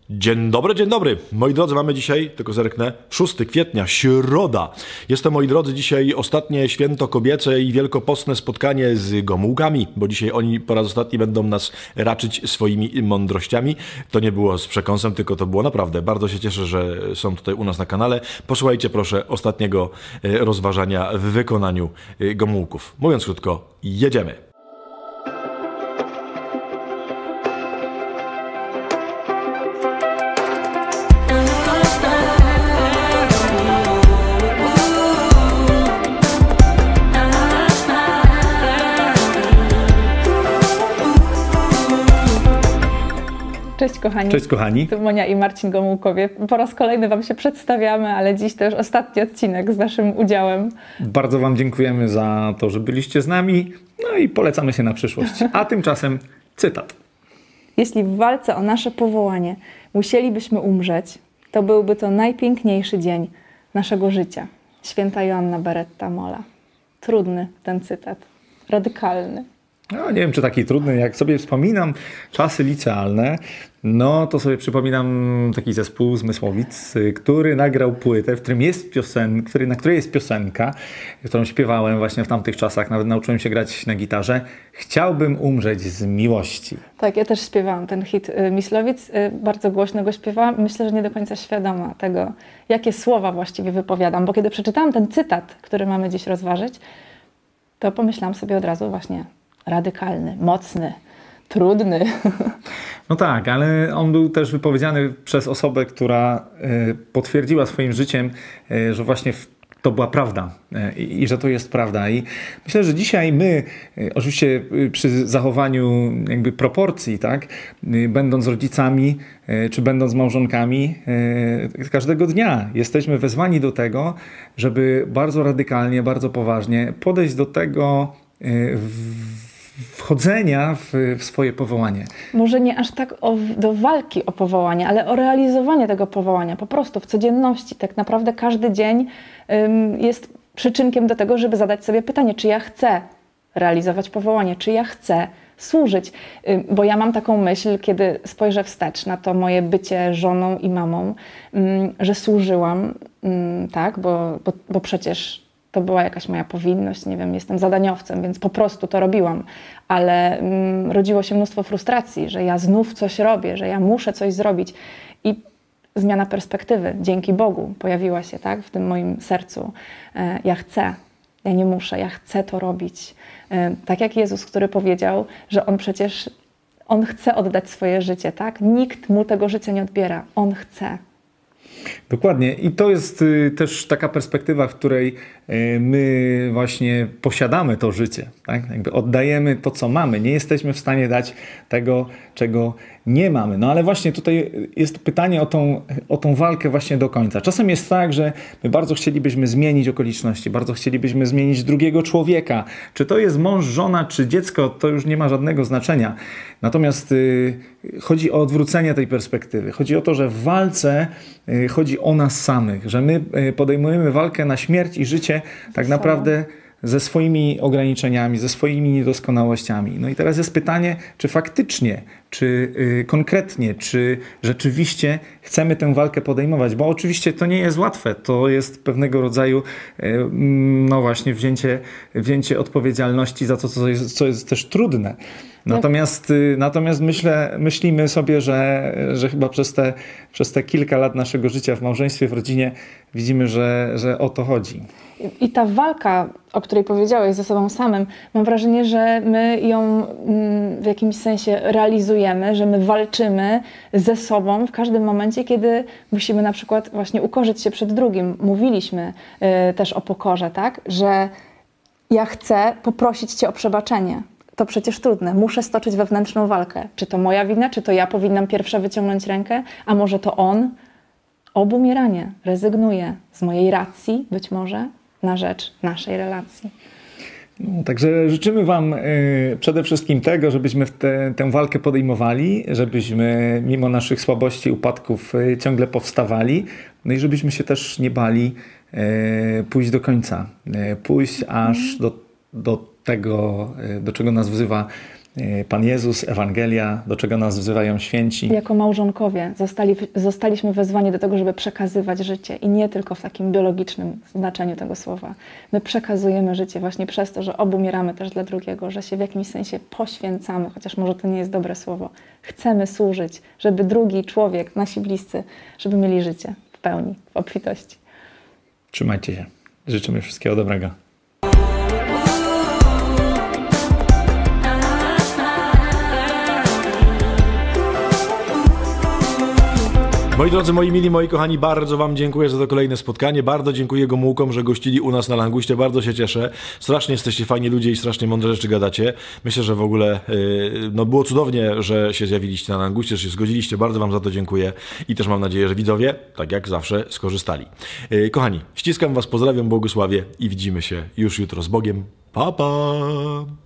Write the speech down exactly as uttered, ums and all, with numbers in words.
Dzień dobry, dzień dobry. Moi drodzy, mamy dzisiaj, tylko zerknę, szóstego kwietnia, środa. Jest to, moi drodzy, dzisiaj ostatnie święto kobiece i wielkopostne spotkanie z Gomułkami, bo dzisiaj oni po raz ostatni będą nas raczyć swoimi mądrościami. To nie było z przekąsem, tylko to było naprawdę. Bardzo się cieszę, że są tutaj u nas na kanale. Posłuchajcie proszę ostatniego rozważania w wykonaniu Gomułków. Mówiąc krótko, jedziemy. Cześć kochani. Cześć kochani. Tu Monia i Marcin Gomułkowie. Po raz kolejny Wam się przedstawiamy, ale dziś to już ostatni odcinek z naszym udziałem. Bardzo Wam dziękujemy za to, że byliście z nami, no i polecamy się na przyszłość. A tymczasem cytat. Jeśli w walce o nasze powołanie musielibyśmy umrzeć, to byłby to najpiękniejszy dzień naszego życia. Święta Joanna Beretta-Molla. Trudny ten cytat, radykalny. No, nie wiem, czy taki trudny. Jak sobie wspominam czasy licealne, no to sobie przypominam taki zespół z Mysłowic, który nagrał płytę, w którym jest piosen, który, na której jest piosenka, którą śpiewałem właśnie w tamtych czasach. Nawet nauczyłem się grać na gitarze. Chciałbym umrzeć z miłości. Tak, ja też śpiewałam ten hit Mysłowic. Bardzo głośno go śpiewałam. Myślę, że nie do końca świadoma tego, jakie słowa właściwie wypowiadam. Bo kiedy przeczytałam ten cytat, który mamy dziś rozważyć, to pomyślałam sobie od razu właśnie radykalny, mocny, trudny. No tak, ale on był też wypowiedziany przez osobę, która y, potwierdziła swoim życiem, y, że właśnie w, to była prawda y, i że to jest prawda. I myślę, że dzisiaj my, y, oczywiście y, przy zachowaniu jakby proporcji, tak, y, będąc rodzicami, y, czy będąc małżonkami, y, każdego dnia jesteśmy wezwani do tego, żeby bardzo radykalnie, bardzo poważnie podejść do tego y, w, wchodzenia w, w swoje powołanie. Może nie aż tak o, do walki o powołanie, ale o realizowanie tego powołania. Po prostu w codzienności. Tak naprawdę każdy dzień ym, jest przyczynkiem do tego, żeby zadać sobie pytanie, czy ja chcę realizować powołanie, czy ja chcę służyć. Ym, bo ja mam taką myśl, kiedy spojrzę wstecz na to moje bycie żoną i mamą, ym, że służyłam, ym, tak, bo, bo, bo przecież to była jakaś moja powinność, nie wiem, jestem zadaniowcem, więc po prostu to robiłam. Ale mm, rodziło się mnóstwo frustracji, że ja znów coś robię, że ja muszę coś zrobić. I zmiana perspektywy, dzięki Bogu, pojawiła się tak, w tym moim sercu. E, ja chcę, ja nie muszę, ja chcę to robić. E, tak jak Jezus, który powiedział, że On przecież, On chce oddać swoje życie, tak? Nikt Mu tego życia nie odbiera, On chce. Dokładnie. I to jest y, też taka perspektywa, w której y, my właśnie posiadamy to życie. Tak? Jakby oddajemy to, co mamy. Nie jesteśmy w stanie dać tego, czego nie mamy. No ale właśnie tutaj jest pytanie o tą, o tą walkę właśnie do końca. Czasem jest tak, że my bardzo chcielibyśmy zmienić okoliczności, bardzo chcielibyśmy zmienić drugiego człowieka. Czy to jest mąż, żona, czy dziecko, to już nie ma żadnego znaczenia. Natomiast y, chodzi o odwrócenie tej perspektywy. Chodzi o to, że w walce y, chodzi o nas samych, że my y, podejmujemy walkę na śmierć i życie tak naprawdę ze swoimi ograniczeniami, ze swoimi niedoskonałościami. No i teraz jest pytanie, czy faktycznie, czy y, konkretnie, czy rzeczywiście chcemy tę walkę podejmować, bo oczywiście to nie jest łatwe, to jest pewnego rodzaju y, no właśnie wzięcie, wzięcie odpowiedzialności za to, co jest, co jest też trudne. Natomiast, natomiast myślę, myślimy sobie, że, że chyba przez te, przez te kilka lat naszego życia w małżeństwie, w rodzinie widzimy, że, że o to chodzi. I ta walka, o której powiedziałeś ze sobą samym, mam wrażenie, że my ją w jakimś sensie realizujemy, że my walczymy ze sobą w każdym momencie, kiedy musimy na przykład właśnie ukorzyć się przed drugim. Mówiliśmy y, też o pokorze, tak? Że ja chcę poprosić Cię o przebaczenie. To przecież trudne. Muszę stoczyć wewnętrzną walkę. Czy to moja wina, czy to ja powinnam pierwsza wyciągnąć rękę, a może to on? Obumieranie. Rezygnuję z mojej racji, być może, na rzecz naszej relacji. No, także życzymy Wam y, przede wszystkim tego, żebyśmy w te, tę walkę podejmowali, żebyśmy mimo naszych słabości, upadków y, ciągle powstawali, no i żebyśmy się też nie bali y, pójść do końca, y, pójść aż do, do tego, y, do czego nas wzywa Pan Jezus, Ewangelia, do czego nas wzywają święci. Jako małżonkowie zostali, zostaliśmy wezwani do tego, żeby przekazywać życie i nie tylko w takim biologicznym znaczeniu tego słowa. My przekazujemy życie właśnie przez to, że obumieramy też dla drugiego, że się w jakimś sensie poświęcamy, chociaż może to nie jest dobre słowo. Chcemy służyć, żeby drugi człowiek, nasi bliscy, żeby mieli życie w pełni, w obfitości. Trzymajcie się. Życzymy wszystkiego dobrego. Moi drodzy, moi mili, moi kochani, bardzo wam dziękuję za to kolejne spotkanie. Bardzo dziękuję Gomułkom, że gościli u nas na Languście. Bardzo się cieszę. Strasznie jesteście fajni ludzie i strasznie mądre rzeczy gadacie. Myślę, że w ogóle yy, no było cudownie, że się zjawiliście na Languście, że się zgodziliście. Bardzo wam za to dziękuję i też mam nadzieję, że widzowie, tak jak zawsze, skorzystali. Yy, kochani, ściskam was, pozdrawiam, błogosławię i widzimy się już jutro z Bogiem. Pa, pa!